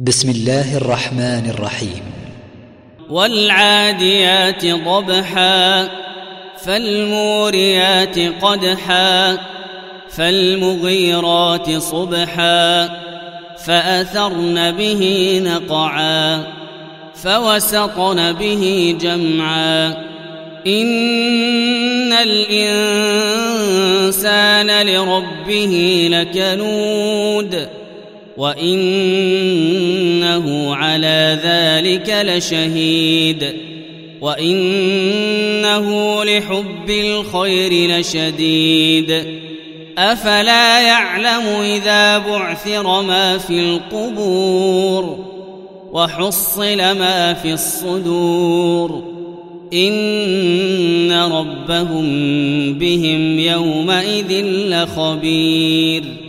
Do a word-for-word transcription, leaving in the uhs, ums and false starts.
بسم الله الرحمن الرحيم. والعاديات ضبحا فالموريات قدحا فالمغيرات صبحا فأثرن به نقعا فوسطن به جمعا إن الإنسان لربه لكنود وإنه على ذلك لشهيد وإنه لحب الخير لشديد أفلا يعلم إذا بعثر ما في القبور وحصل ما في الصدور إن ربهم بهم يومئذ لخبير.